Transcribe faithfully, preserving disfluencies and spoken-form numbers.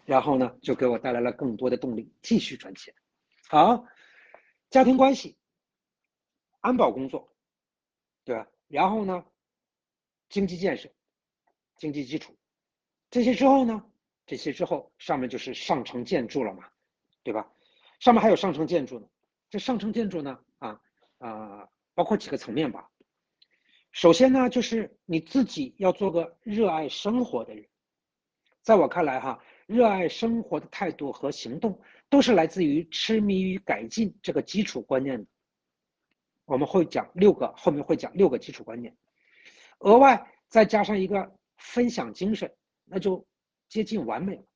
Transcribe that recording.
然后呢，就给我带来了更多的动力，继续赚钱。好，家庭关系、安保工作，对吧？然后呢，经济建设、经济基础，这些之后呢，这些之后上面就是上层建筑了嘛，对吧？上面还有上层建筑呢。这上层建筑呢，啊啊、呃，包括几个层面吧。首先呢，就是你自己要做个热爱生活的人。在我看来哈，热爱生活的态度和行动都是来自于痴迷于改进这个基础观念的。我们会讲六个，后面会讲六个基础观念，额外再加上一个分享精神，那就接近完美了。